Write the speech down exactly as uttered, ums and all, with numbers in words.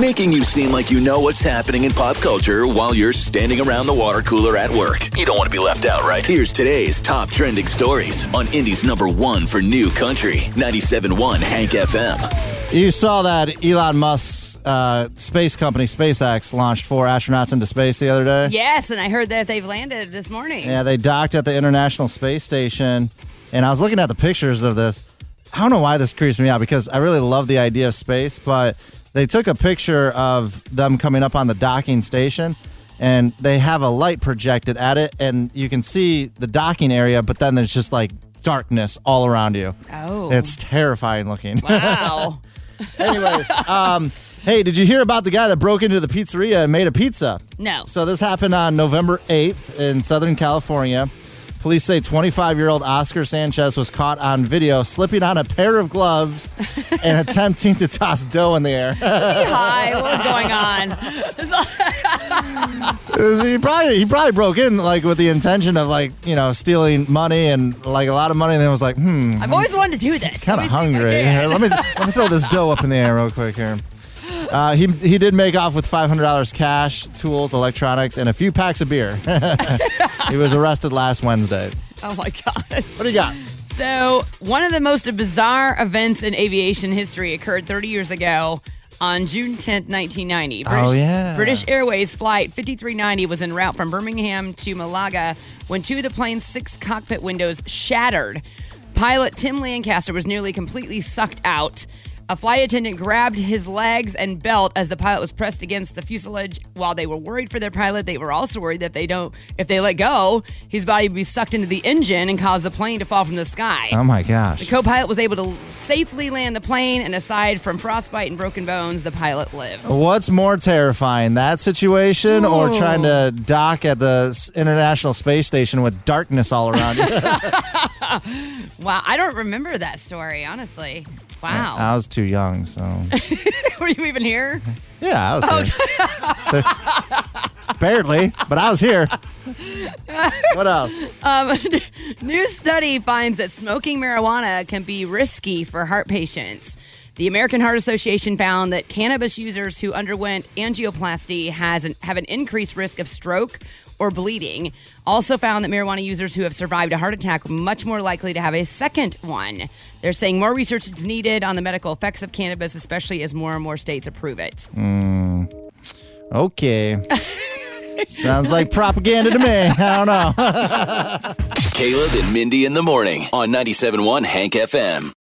making you seem like you know what's happening in pop culture while you're standing around the water cooler at work. You don't want to be left out, right? Here's today's top trending stories on Indy's number one for new country, ninety-seven point one Hank F M. You saw that Elon Musk's uh, space company, SpaceX, launched four astronauts into space the other day? Yes, and I heard that they've landed this morning. Yeah, they docked at the International Space Station, and I was looking at the pictures of this. I don't know why this creeps me out, because I really love the idea of space, but they took a picture of them coming up on the docking station, and they have a light projected at it, and you can see the docking area, but then there's just like darkness all around you. Oh. It's terrifying looking. Wow. Anyways, um, hey, did you hear about the guy that broke into the pizzeria and made a pizza? No. So this happened on November eighth in Southern California. Police say twenty-five-year-old Oscar Sanchez was caught on video slipping on a pair of gloves and attempting to toss dough in the air. Hi, what's going on? he probably he probably broke in like with the intention of like you know stealing money and like a lot of money, and then was like, hmm, I've always wanted to do this. kind of hungry. Here, let me let me throw this dough up in the air real quick here. Uh, he he did make off with five hundred dollars cash, tools, electronics, and a few packs of beer. He was arrested last Wednesday. Oh, my gosh. What do you got? So, one of the most bizarre events in aviation history occurred thirty years ago on June tenth, nineteen ninety. British, oh, yeah. British Airways Flight fifty-three ninety was en route from Birmingham to Malaga when two of the plane's six cockpit windows shattered. Pilot Tim Lancaster was nearly completely sucked out. A flight attendant grabbed his legs and belt as the pilot was pressed against the fuselage. While they were worried for their pilot, they were also worried that they don't, if they let go, his body would be sucked into the engine and cause the plane to fall from the sky. Oh my gosh. The co-pilot was able to safely land the plane, and aside from frostbite and broken bones, the pilot lived. What's more terrifying, that situation Ooh. or trying to dock at the International Space Station with darkness all around you? Wow, I don't remember that story, honestly. Wow. I was too young, so. Were you even here? Yeah, I was here. Barely, but I was here. What else? Um, new study finds that smoking marijuana can be risky for heart patients. The American Heart Association found that cannabis users who underwent angioplasty has an, have an increased risk of stroke or bleeding. Also found that marijuana users who have survived a heart attack are much more likely to have a second one. They're saying more research is needed on the medical effects of cannabis, especially as more and more states approve it. Mm, okay. Sounds like propaganda to me. I don't know. Caleb and Mindy in the morning on ninety-seven point one Hank F M.